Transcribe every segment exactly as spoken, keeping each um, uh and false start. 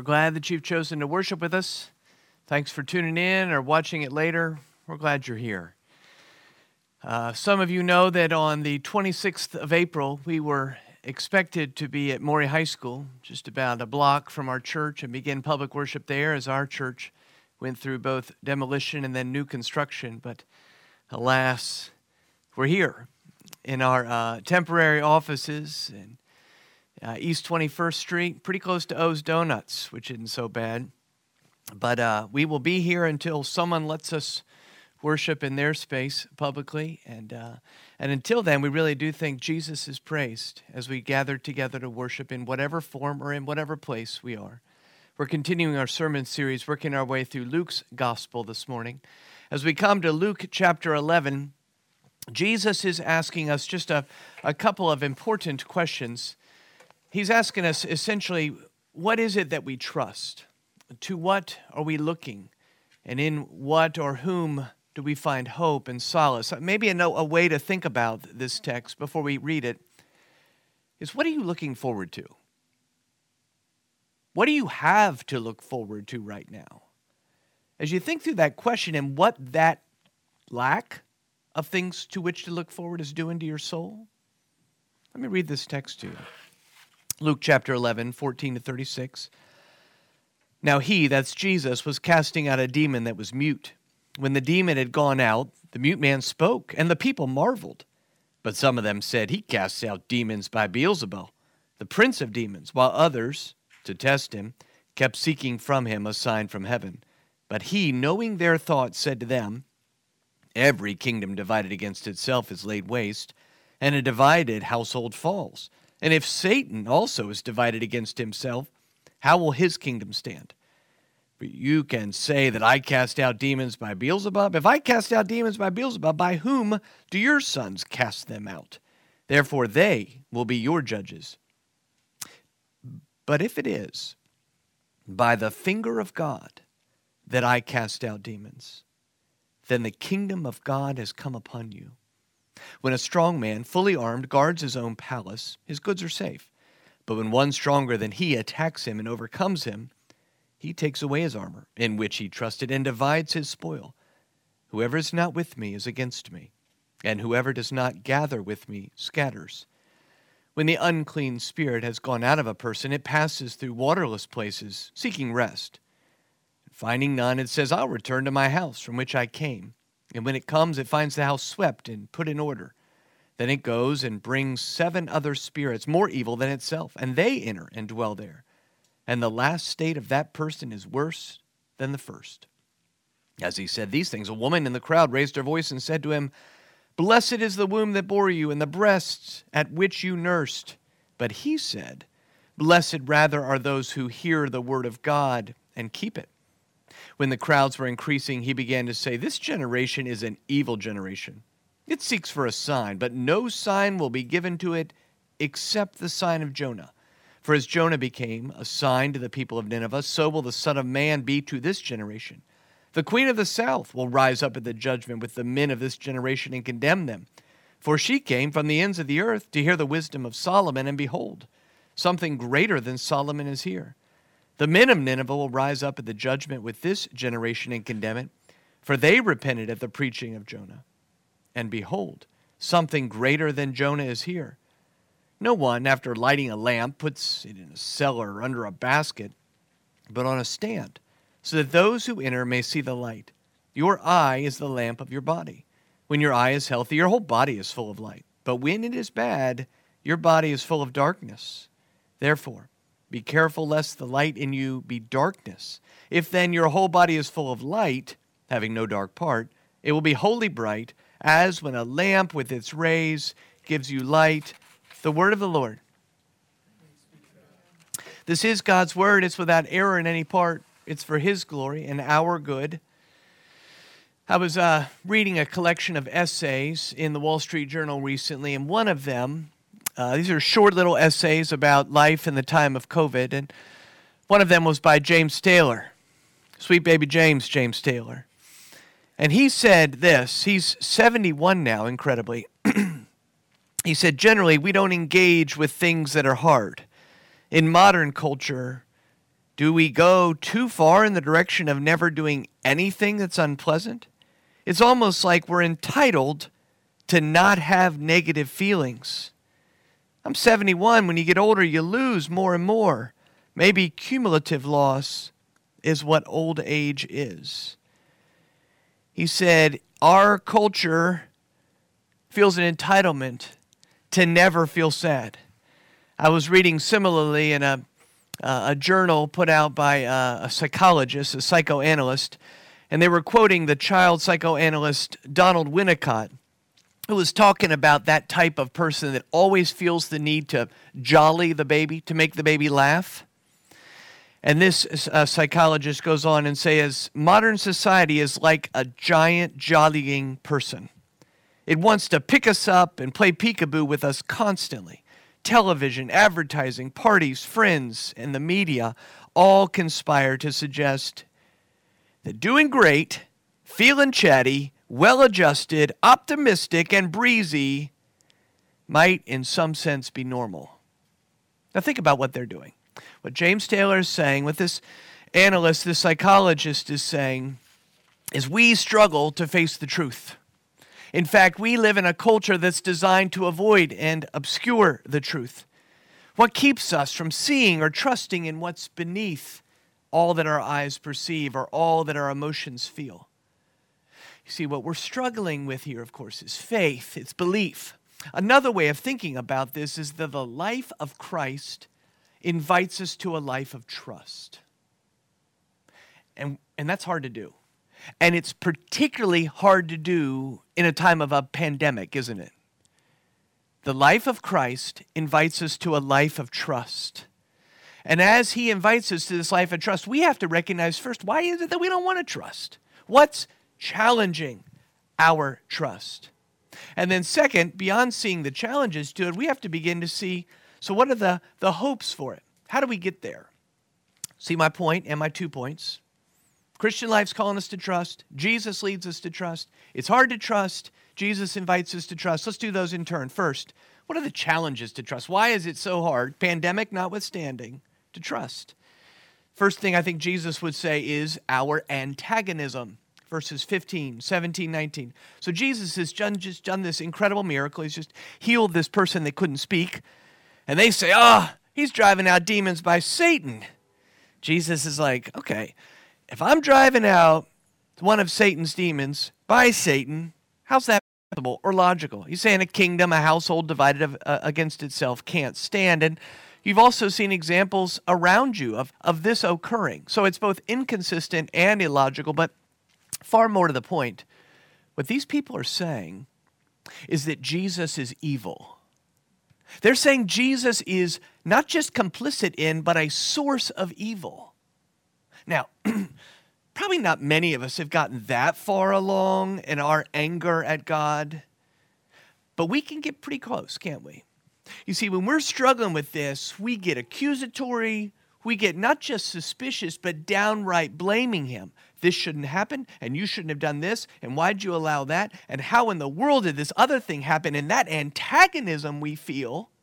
We're glad that you've chosen to worship with us. Thanks for tuning in or watching it later. We're glad you're here. Uh, some of you know that on the twenty-sixth of April, we were expected to be at Maury High School, just about a block from our church, and begin public worship there as our church went through both demolition and then new construction. But alas, we're here in our uh, temporary offices in uh, East twenty-first Street, pretty close to O's Donuts, which isn't so bad. But uh, we will be here until someone lets us worship in their space publicly. And uh, and until then, we really do think Jesus is praised as we gather together to worship in whatever form or in whatever place we are. We're continuing our sermon series, working our way through Luke's gospel this morning. As we come to Luke chapter eleven, Jesus is asking us just a, a couple of important questions. He's asking us essentially, what is it that we trust? To what are we looking? And in what or whom do we find hope and solace? Maybe a, a way to think about this text before we read it is, what are you looking forward to? What do you have to look forward to right now? As you think through that question and what that lack of things to which to look forward is doing to your soul, let me read this text to you. Luke chapter eleven, fourteen to thirty-six. Now he, that's Jesus, was casting out a demon that was mute. When the demon had gone out, the mute man spoke, and the people marveled. But some of them said, he casts out demons by Beelzebul, the prince of demons, while others, to test him, kept seeking from him a sign from heaven. But he, knowing their thoughts, said to them, every kingdom divided against itself is laid waste, and a divided household falls. And if Satan also is divided against himself, how will his kingdom stand? For you can say that I cast out demons by Beelzebub. If I cast out demons by Beelzebub, by whom do your sons cast them out? Therefore they will be your judges. But if it is by the finger of God that I cast out demons, then the kingdom of God has come upon you. When a strong man, fully armed, guards his own palace, his goods are safe. But when one stronger than he attacks him and overcomes him, he takes away his armor, in which he trusted, and divides his spoil. Whoever is not with me is against me, and whoever does not gather with me scatters. When the unclean spirit has gone out of a person, it passes through waterless places, seeking rest. Finding none, it says, I'll return to my house from which I came. And when it comes, it finds the house swept and put in order. Then it goes and brings seven other spirits, more evil than itself, and they enter and dwell there. And the last state of that person is worse than the first. As he said these things, a woman in the crowd raised her voice and said to him, blessed is the womb that bore you and the breasts at which you nursed. But he said, blessed rather are those who hear the word of God and keep it. When the crowds were increasing, he began to say, this generation is an evil generation. It seeks for a sign, but no sign will be given to it except the sign of Jonah. For as Jonah became a sign to the people of Nineveh, so will the Son of Man be to this generation. The queen of the south will rise up at the judgment with the men of this generation and condemn them. For she came from the ends of the earth to hear the wisdom of Solomon, and behold, something greater than Solomon is here. The men of Nineveh will rise up at the judgment with this generation and condemn it, for they repented at the preaching of Jonah. And behold, something greater than Jonah is here. No one, after lighting a lamp, puts it in a cellar or under a basket, but on a stand, so that those who enter may see the light. Your eye is the lamp of your body. When your eye is healthy, your whole body is full of light. But when it is bad, your body is full of darkness. Therefore, be careful lest the light in you be darkness. If then your whole body is full of light, having no dark part, it will be wholly bright, as when a lamp with its rays gives you light. The word of the Lord. This is God's word. It's without error in any part. It's for his glory and our good. I was uh, reading a collection of essays in the Wall Street Journal recently, and one of them, uh, these are short little essays about life in the time of COVID, and one of them was by James Taylor, sweet baby James, James Taylor. And he said this, he's seventy-one now, incredibly. He said, generally, we don't engage with things that are hard. In modern culture, Do we go too far in the direction of never doing anything that's unpleasant? It's almost like we're entitled to not have negative feelings. I'm seventy-one. When you get older, you lose more and more. Maybe cumulative loss is what old age is. He said, our culture feels an entitlement to never feel sad. I was reading similarly in a, uh, a journal put out by uh, a psychologist, a psychoanalyst, and they were quoting the child psychoanalyst Donald Winnicott, who was talking about that type of person that always feels the need to jolly the baby, to make the baby laugh. And this uh, psychologist goes on and says, modern society is like a giant jollying person. It wants to pick us up and play peekaboo with us constantly. Television, advertising, parties, friends, and the media all conspire to suggest that doing great, feeling chatty, well-adjusted, optimistic, and breezy might in some sense be normal. Now think about what they're doing. What James Taylor is saying, what this analyst, this psychologist is saying, is we struggle to face the truth. In fact, we live in a culture that's designed to avoid and obscure the truth. What keeps us from seeing or trusting in what's beneath all that our eyes perceive or all that our emotions feel? You see, what we're struggling with here, of course, is faith, it's belief. Another way of thinking about this is that the life of Christ invites us to a life of trust. And, and that's hard to do. And it's particularly hard to do in a time of a pandemic, isn't it? The life of Christ invites us to a life of trust. And as he invites us to this life of trust, we have to recognize first, why is it that we don't want to trust? What's challenging our trust? And then second, beyond seeing the challenges to it, we have to begin to see, so what are the, the hopes for it? How do we get there? See my point and my two points. Christian life's calling us to trust. Jesus leads us to trust. It's hard to trust. Jesus invites us to trust. Let's do those in turn. First, what are the challenges to trust? Why is it so hard, pandemic notwithstanding, to trust? First thing I think Jesus would say is our antagonism. Verses fifteen, seventeen, nineteen. So Jesus has done, just done this incredible miracle. He's just healed this person that couldn't speak. And they say, oh, he's driving out demons by Satan. Jesus is like, okay, if I'm driving out one of Satan's demons by Satan, how's that possible or logical? He's saying a kingdom, a household divided of, uh, against itself can't stand. And you've also seen examples around you of, of this occurring. So it's both inconsistent and illogical, but far more to the point, what these people are saying is that Jesus is evil. They're saying Jesus is not just complicit in, but a source of evil. Now, probably not many of us have gotten that far along in our anger at God, but we can get pretty close, can't we? You see, when we're struggling with this, we get accusatory, we get not just suspicious, but downright blaming him. This shouldn't happen, and you shouldn't have done this, and why'd you allow that, and how in the world did this other thing happen? And that antagonism we feel,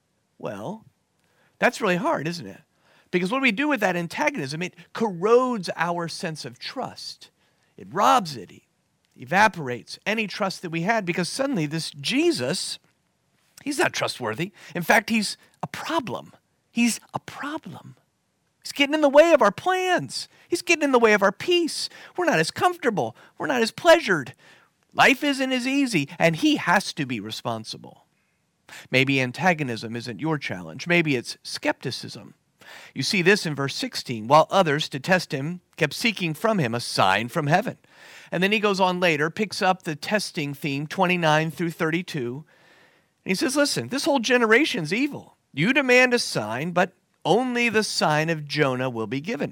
well, that's really hard, isn't it? Because what do we do with that antagonism? It corrodes our sense of trust. It robs it, it evaporates any trust that we had, because suddenly this Jesus, he's not trustworthy. In fact, he's a problem. He's a problem. He's getting in the way of our plans. He's getting in the way of our peace. We're not as comfortable. We're not as pleasured. Life isn't as easy, and he has to be responsible. Maybe antagonism isn't your challenge. Maybe it's skepticism. You see this in verse sixteen. While others, to test him, kept seeking from him a sign from heaven. And then he goes on later, picks up the testing theme, twenty-nine through thirty-two. And he says, listen, this whole generation's evil. You demand a sign, but only the sign of Jonah will be given.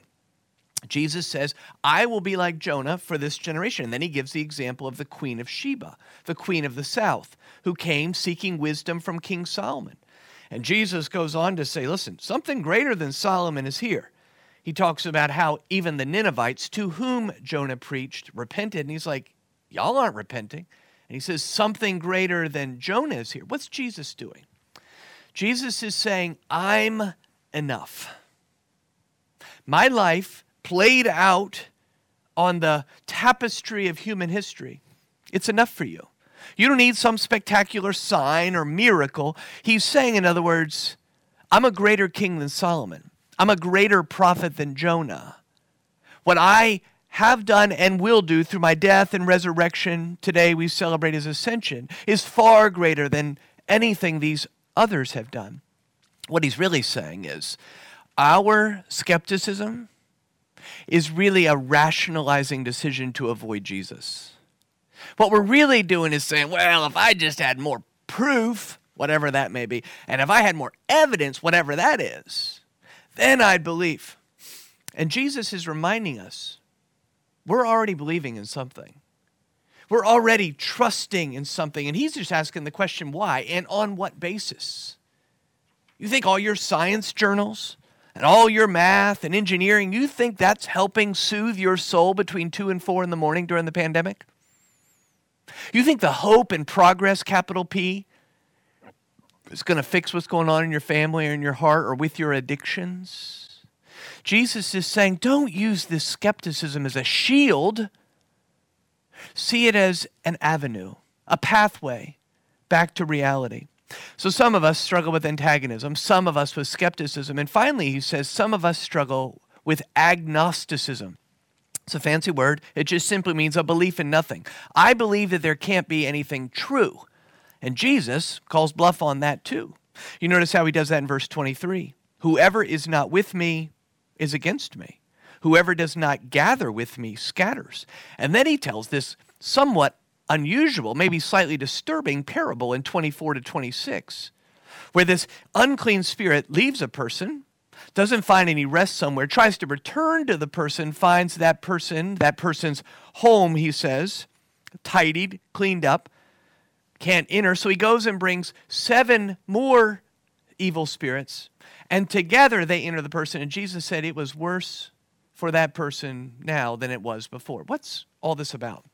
Jesus says, I will be like Jonah for this generation. And then he gives the example of the Queen of Sheba, the Queen of the South, who came seeking wisdom from King Solomon. And Jesus goes on to say, listen, something greater than Solomon is here. He talks about how even the Ninevites to whom Jonah preached repented. And he's like, y'all aren't repenting. And he says, something greater than Jonah is here. What's Jesus doing? Jesus is saying, I'm enough. my life played out on the tapestry of human history, it's enough for you. You don't need some spectacular sign or miracle. He's saying, in other words, I'm a greater king than Solomon. I'm a greater prophet than Jonah. What I have done and will do through my death and resurrection, today we celebrate his ascension, is far greater than anything these others have done. What he's really saying is, our skepticism is really a rationalizing decision to avoid Jesus. What we're really doing is saying, well, if I just had more proof, whatever that may be, and if I had more evidence, whatever that is, then I'd believe. And Jesus is reminding us, we're already believing in something. We're already trusting in something. And he's just asking the question, why and on what basis? You think all your science journals and all your math and engineering, you think that's helping soothe your soul between two and four in the morning during the pandemic? You think the hope and progress, capital P, is going to fix what's going on in your family or in your heart or with your addictions? Jesus is saying, don't use this skepticism as a shield. See it as an avenue, a pathway back to reality. So some of us struggle with antagonism, some of us with skepticism, and finally he says some of us struggle with agnosticism. It's a fancy word. It just simply means a belief in nothing. I believe that there can't be anything true. And Jesus calls bluff on that too. You notice how he does that in verse twenty-three. Whoever is not with me is against me. Whoever does not gather with me scatters. And then he tells this somewhat unusual, maybe slightly disturbing parable in twenty-four to twenty-six, where this unclean spirit leaves a person, doesn't find any rest somewhere, tries to return to the person, finds that person, that person's home, he says, tidied, cleaned up, can't enter. So he goes and brings seven more evil spirits, and together they enter the person. And Jesus said it was worse for that person now than it was before. What's all this about?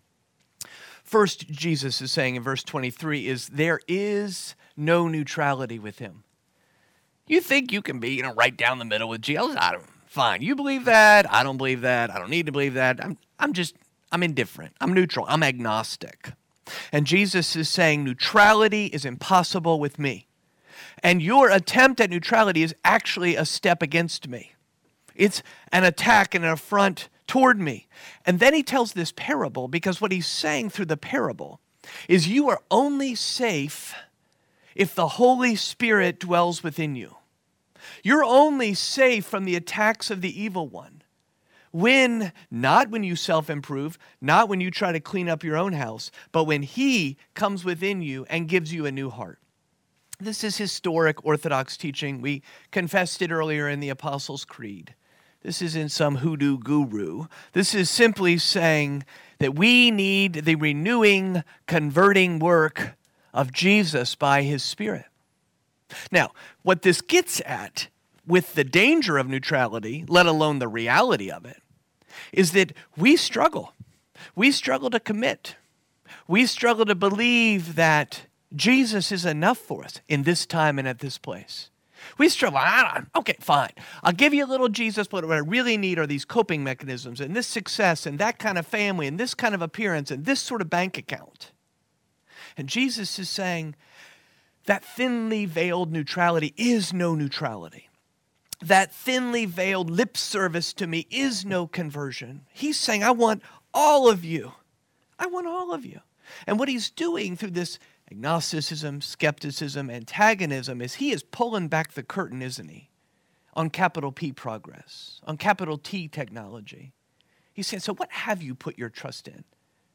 First, Jesus is saying in verse twenty-three is there is no neutrality with him. You think you can be, you know, right down the middle with Jesus? I don't, fine. You believe that. I don't believe that. I don't need to believe that. I'm, I'm just, I'm indifferent. I'm neutral. I'm agnostic. And Jesus is saying neutrality is impossible with me. And your attempt at neutrality is actually a step against me. It's an attack and an affront toward me. And then he tells this parable because what he's saying through the parable is you are only safe if the Holy Spirit dwells within you. You're only safe from the attacks of the evil one when, not when you self-improve, not when you try to clean up your own house, but when he comes within you and gives you a new heart. This is historic Orthodox teaching. We confessed it earlier in the Apostles' Creed. This isn't some hoodoo guru. This is simply saying that we need the renewing, converting work of Jesus by his Spirit. Now, what this gets at with the danger of neutrality, let alone the reality of it, is that we struggle. We struggle to commit. We struggle to believe that Jesus is enough for us in this time and at this place. We struggle. I don't, okay, fine. I'll give you a little Jesus, but what I really need are these coping mechanisms and this success and that kind of family and this kind of appearance and this sort of bank account. And Jesus is saying that thinly veiled neutrality is no neutrality. That thinly veiled lip service to me is no conversion. He's saying, I want all of you. I want all of you. And what he's doing through this agnosticism, skepticism, antagonism is he is pulling back the curtain, isn't he? On capital P progress, on capital T technology. He's saying, so what have you put your trust in?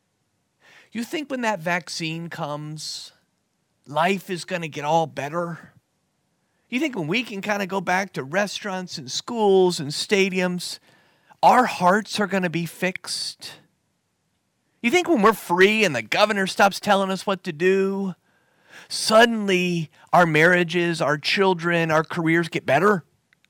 You think when that vaccine comes, life is going to get all better? You think when we can kind of go back to restaurants and schools and stadiums, our hearts are going to be fixed? You think when we're free and the governor stops telling us what to do, suddenly our marriages, our children, our careers get better?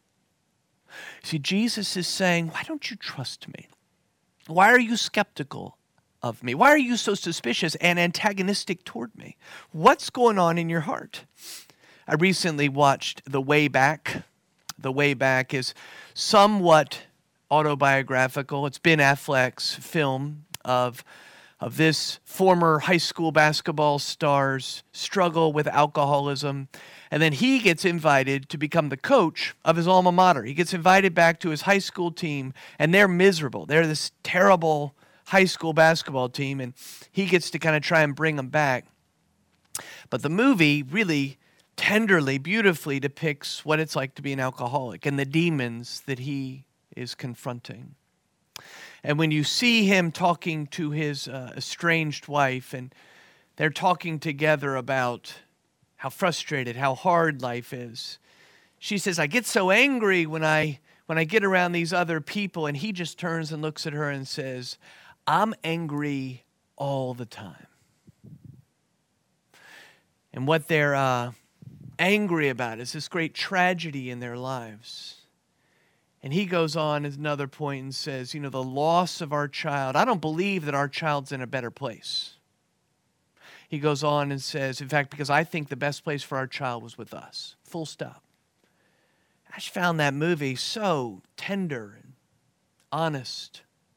See, Jesus is saying, why don't you trust me? Why are you skeptical of me? Why are you so suspicious and antagonistic toward me? What's going on in your heart? I recently watched The Way Back. The Way Back is somewhat autobiographical. It's Ben Affleck's film of, of this former high school basketball star's struggle with alcoholism. And then he gets invited to become the coach of his alma mater. He gets invited back to his high school team, and they're miserable. They're this terrible high school basketball team, and he gets to kind of try and bring them back. But the movie really tenderly, beautifully depicts what it's like to be an alcoholic and the demons that he is confronting. And when you see him talking to his uh, estranged wife, and they're talking together about how frustrated, how hard life is, she says, I get so angry when I when I get around these other people. And he just turns and looks at her and says, I'm angry all the time. And what they're uh, angry about is this great tragedy in their lives. And he goes on at another point and says, you know, the loss of our child, I don't believe that our child's in a better place. He goes on and says, in fact, because I think the best place for our child was with us. Full stop. I just found that movie so tender and honest,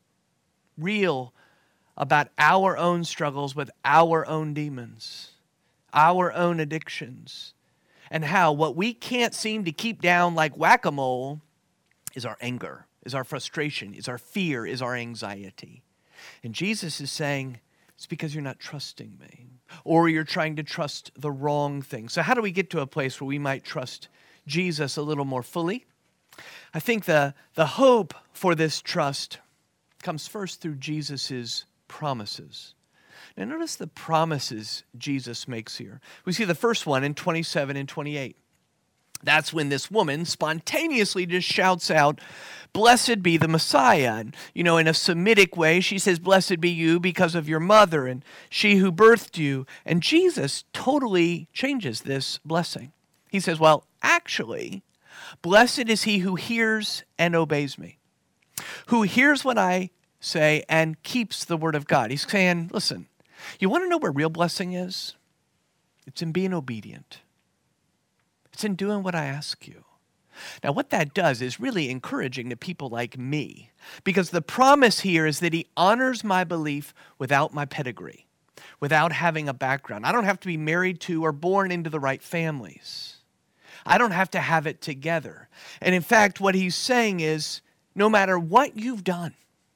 real about our own struggles with our own demons, our own addictions, and how what we can't seem to keep down like whack-a-mole is our anger, is our frustration, is our fear, is our anxiety. And Jesus is saying, it's because you're not trusting me, or you're trying to trust the wrong thing. So how do we get to a place where we might trust Jesus a little more fully? I think the, the hope for this trust comes first through Jesus' promises. Now notice the promises Jesus makes here. We see the first one in twenty-seven and twenty-eight. That's when this woman spontaneously just shouts out, blessed be the Messiah. And, you know, in a Semitic way, she says, blessed be you because of your mother and she who birthed you. And Jesus totally changes this blessing. He says, well, actually, blessed is he who hears and obeys me, who hears what I say and keeps the word of God. He's saying, listen, you want to know where real blessing is? It's in being obedient. It's in doing what I ask you. Now, what that does is really encouraging to people like me, because the promise here is that he honors my belief without my pedigree, without having a background. I don't have to be married to or born into the right families. I don't have to have it together. And in fact, what he's saying is, no matter what you've done,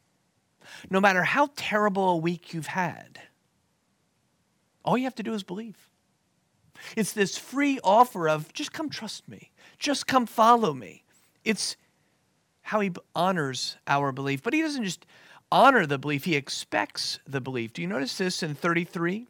no matter how terrible a week you've had, all you have to do is believe. It's this free offer of just come trust me. Just come follow me. It's how he honors our belief. But he doesn't just honor the belief. He expects the belief. Do you notice this in thirty-three?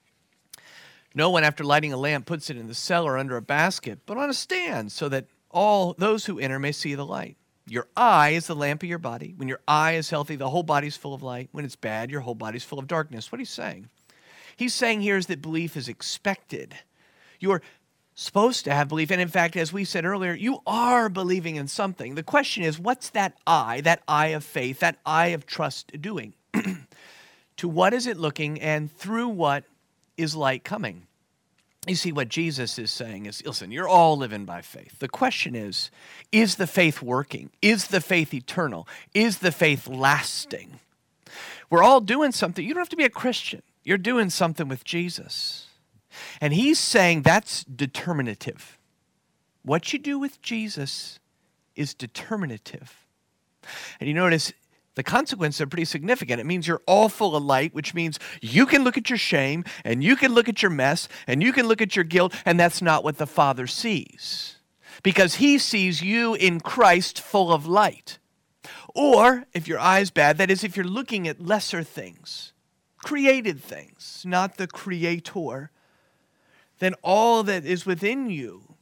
No one, after lighting a lamp, puts it in the cellar under a basket, but on a stand, so that all those who enter may see the light. Your eye is the lamp of your body. When your eye is healthy, the whole body's full of light. When it's bad, your whole body's full of darkness. What he's saying? He's saying here is that belief is expected. You're supposed to have belief. And in fact, as we said earlier, you are believing in something. The question is, what's that eye, that eye of faith, that eye of trust doing? To what is it looking, and through what is light coming? You see, what Jesus is saying is, listen, you're all living by faith. The question is, is the faith working? Is the faith eternal? Is the faith lasting? We're all doing something. You don't have to be a Christian. You're doing something with Jesus. And he's saying that's determinative. What you do with Jesus is determinative. And you notice the consequences are pretty significant. It means you're all full of light, which means you can look at your shame, and you can look at your mess, and you can look at your guilt, and that's not what the Father sees. Because he sees you in Christ full of light. Or, if your eye's bad, that is, if you're looking at lesser things, created things, not the Creator, then all that is within you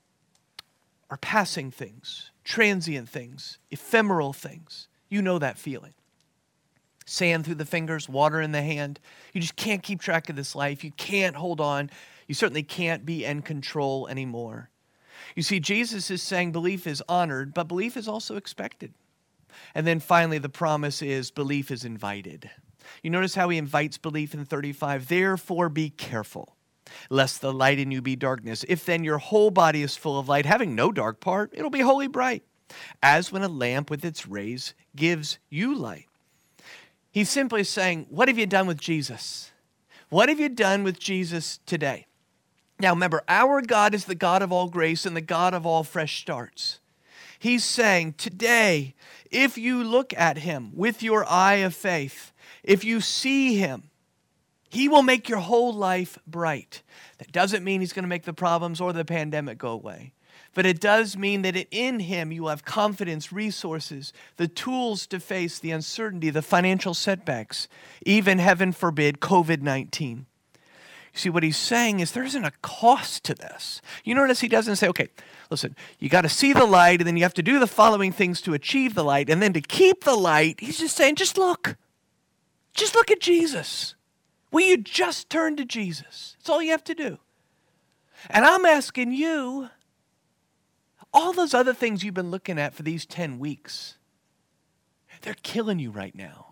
are passing things, transient things, ephemeral things. You know that feeling. Sand through the fingers, water in the hand. You just can't keep track of this life. You can't hold on. You certainly can't be in control anymore. You see, Jesus is saying belief is honored, but belief is also expected. And then finally, the promise is belief is invited. You notice how he invites belief in thirty-five. Therefore, be careful, lest the light in you be darkness. If then your whole body is full of light, having no dark part, it'll be wholly bright. as when a lamp with its rays gives you light. He's simply saying, what have you done with Jesus? What have you done with Jesus today? Now remember, our God is the God of all grace and the God of all fresh starts. He's saying today, if you look at him with your eye of faith, if you see him, he will make your whole life bright. That doesn't mean he's going to make the problems or the pandemic go away. But it does mean that in him you will have confidence, resources, the tools to face the uncertainty, the financial setbacks, even, heaven forbid, covid nineteen. You see, what he's saying is there isn't a cost to this. You notice he doesn't say, okay, listen, you got to see the light, and then you have to do the following things to achieve the light, and then to keep the light, he's just saying, just look. Just look at Jesus. Will you just turn to Jesus? That's all you have to do. And I'm asking you, all those other things you've been looking at for these ten weeks, they're killing you right now.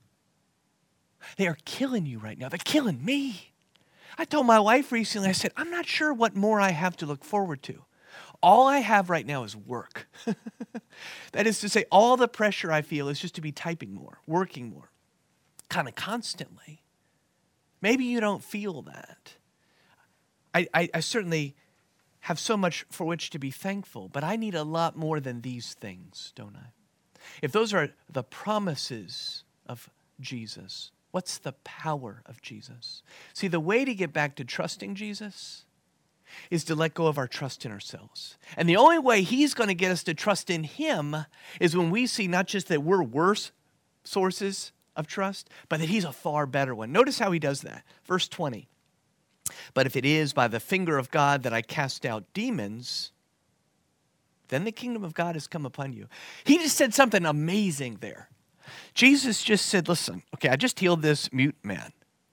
They are killing you right now. They're killing me. I told my wife recently, I said, I'm not sure what more I have to look forward to. All I have right now is work. That is to say, all the pressure I feel is just to be typing more, working more, kind of constantly. Maybe you don't feel that. I, I, I certainly have so much for which to be thankful, but I need a lot more than these things, don't I? If those are the promises of Jesus, what's the power of Jesus? See, the way to get back to trusting Jesus is to let go of our trust in ourselves. And the only way he's going to get us to trust in him is when we see not just that we're worse sources of trust, but that he's a far better one. Notice how he does that. Verse twenty. But if it is by the finger of God that I cast out demons, then the kingdom of God has come upon you. He just said something amazing there. Jesus just said, listen, okay, I just healed this mute man.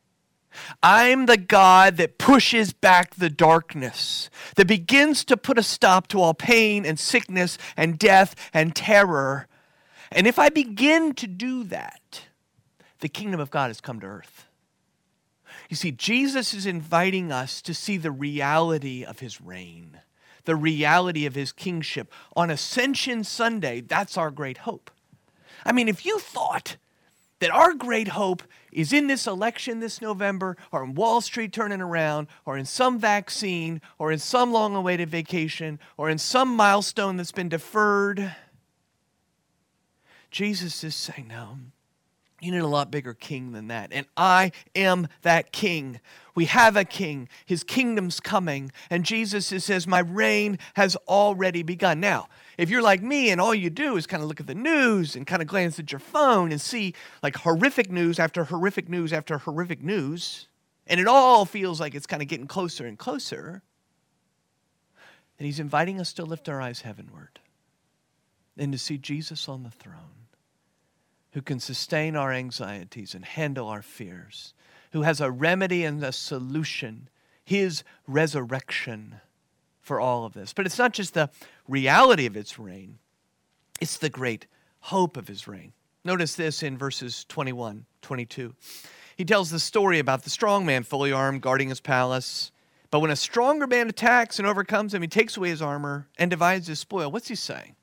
I'm the God that pushes back the darkness, that begins to put a stop to all pain and sickness and death and terror. And if I begin to do that, the kingdom of God has come to earth. You see, Jesus is inviting us to see the reality of his reign, the reality of his kingship. On Ascension Sunday, that's our great hope. I mean, if you thought that our great hope is in this election this November, or in Wall Street turning around, or in some vaccine, or in some long-awaited vacation, or in some milestone that's been deferred, Jesus is saying, no, you need a lot bigger king than that. And I am that king. We have a king. His kingdom's coming. And Jesus says, my reign has already begun. Now, if you're like me and all you do is kind of look at the news and kind of glance at your phone and see like horrific news after horrific news after horrific news, and it all feels like it's kind of getting closer and closer, then he's inviting us to lift our eyes heavenward and to see Jesus on the throne, who can sustain our anxieties and handle our fears, who has a remedy and a solution, his resurrection for all of this. But it's not just the reality of its reign, it's the great hope of his reign. Notice this in verses twenty-one, twenty-two. He tells the story about the strong man fully armed guarding his palace. But when a stronger man attacks and overcomes him, he takes away his armor and divides his spoil. What's he saying?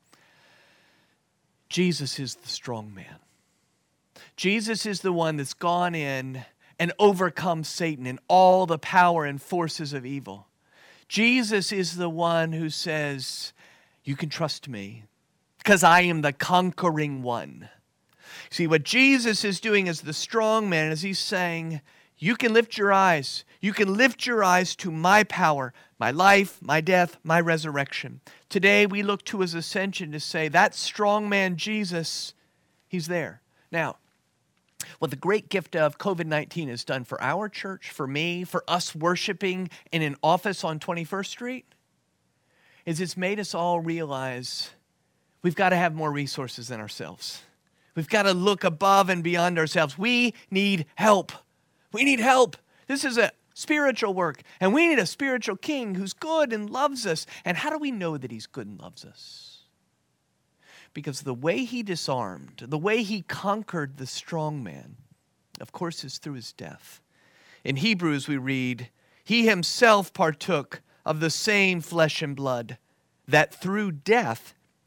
Jesus is the strong man. Jesus is the one that's gone in and overcome Satan and all the power and forces of evil. Jesus is the one who says, you can trust me because I am the conquering one. See, what Jesus is doing as the strong man is he's saying, you can lift your eyes. You can lift your eyes to my power, my life, my death, my resurrection. Today we look to his ascension to say that strong man Jesus, he's there. Now, what the great gift of covid nineteen has done for our church, for me, for us worshiping in an office on twenty-first Street, is it's made us all realize we've got to have more resources than ourselves. We've got to look above and beyond ourselves. We need help. We need help. This is a spiritual work, and we need a spiritual king who's good and loves us. And how do we know that he's good and loves us? Because the way he disarmed, the way he conquered the strong man, of course, is through his death. In Hebrews we read, he himself partook of the same flesh and blood, that through death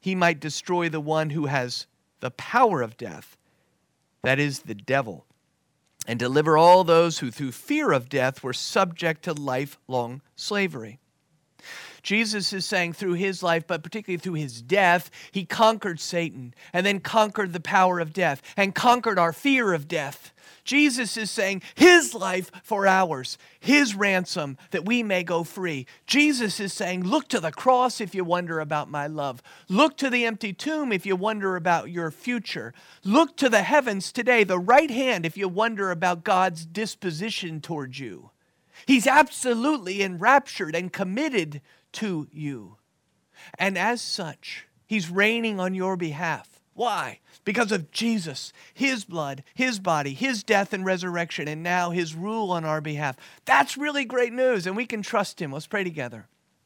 he might destroy the one who has the power of death, that is, the devil, and deliver all those who through fear of death were subject to lifelong slavery. Jesus is saying through his life, but particularly through his death, he conquered Satan and then conquered the power of death and conquered our fear of death. Jesus is saying his life for ours, his ransom that we may go free. Jesus is saying, look to the cross if you wonder about my love. Look to the empty tomb if you wonder about your future. Look to the heavens today, the right hand, if you wonder about God's disposition towards you. He's absolutely enraptured and committed to you. And as such, he's reigning on your behalf. Why? Because of Jesus, his blood, his body, his death and resurrection, and now his rule on our behalf. That's really great news, and we can trust him. Let's pray together.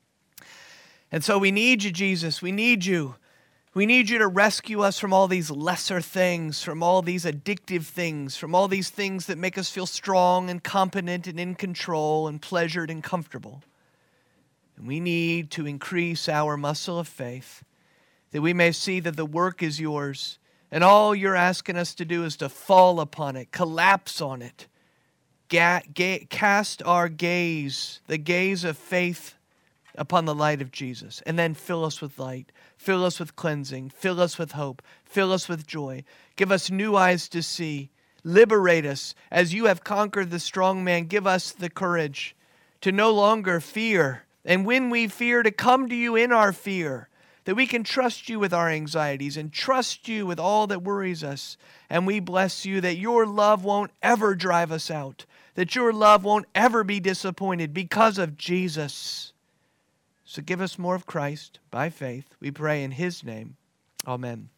And so we need you, Jesus. We need you. We need you to rescue us from all these lesser things, from all these addictive things, from all these things that make us feel strong and competent and in control and pleasured and comfortable. And we need to increase our muscle of faith, that we may see that the work is yours, and all you're asking us to do is to fall upon it, collapse on it, ga- ga- cast our gaze, the gaze of faith, upon the light of Jesus, and then fill us with light, fill us with cleansing, fill us with hope, fill us with joy. Give us new eyes to see. Liberate us as you have conquered the strong man. Give us the courage to no longer fear, and when we fear, to come to you in our fear, that we can trust you with our anxieties and trust you with all that worries us. And we bless you that your love won't ever drive us out, that your love won't ever be disappointed because of Jesus. So give us more of Christ by faith, we pray in his name. Amen.